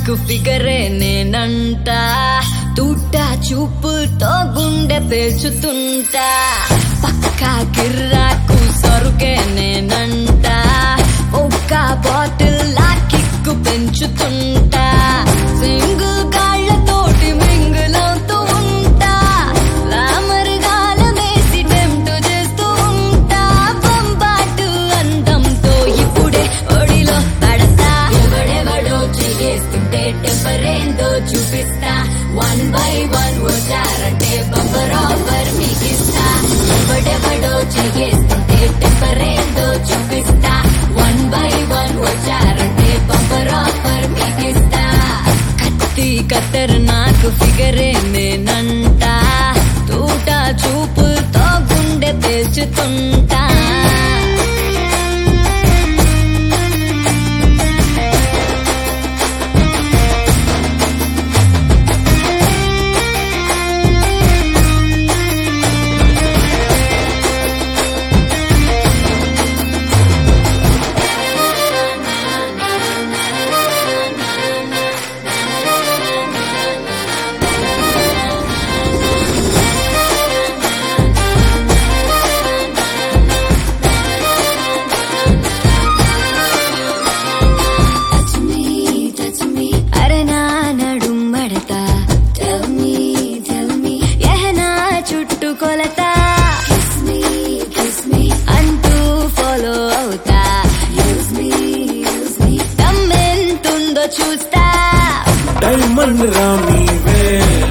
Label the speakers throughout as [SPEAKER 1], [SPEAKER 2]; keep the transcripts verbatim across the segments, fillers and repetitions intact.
[SPEAKER 1] నాకు ఫిగరే నేనంట తూటా చూపుతో గుండె పేల్చుతుంటా పక్కా కిర్రాకు సరుకే నేనంట ఒక్క బాటిల్ లా కిక్కు పెంచుతుంటా సింగిల్ కాళ్ళతోటి మింగులవుతూ ఉంటా లామరుగాల వేసి టెంప్ట్ చేస్తూ ఉంటా పంపాటు అందంతో ఇప్పుడే ఒడిలో పడతా ఎవడెవడో చేస్తుంటే టెంపరేందో చూపిస్తా వన్ బై వన్ వచ్చారంటే బంపర్ ఆఫర్ మీకిస్తా ఎవడెవడో చేస్తుంటే టెంపరేందో చూపిస్తా వన్ బై వన్ వచ్చారంటే బంపర్ ఆఫర్ మీకిస్తా కత్తి కత్తర్ నాకు ఫిగరే నేనంట తూటా చూపుతో గుండె పేల్చుతుంటా అంటూ ఫాలో అవుతా దమ్మెంతుందో చూస్తా
[SPEAKER 2] డైమండ్ రామీవే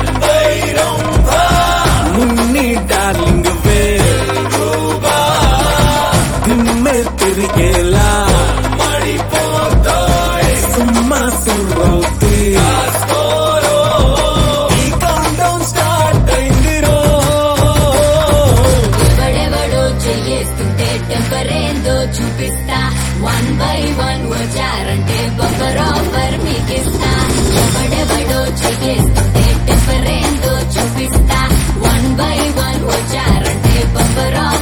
[SPEAKER 2] మున్ని డార్లింగ్ వే దిమ్మె తిరిగేలా సుమ్మా సురవుతీ
[SPEAKER 1] టెంపరేందో చూపిస్తా వన్ బై వన్ వచ్చారంటే బంపర్ ఆఫర్ మీకిస్తా ఎవడెవడో చేస్తుంటే టెంపరేందో చూపిస్తా వన్ బై వన్ వచ్చారంటే బంపర్ ఆఫర్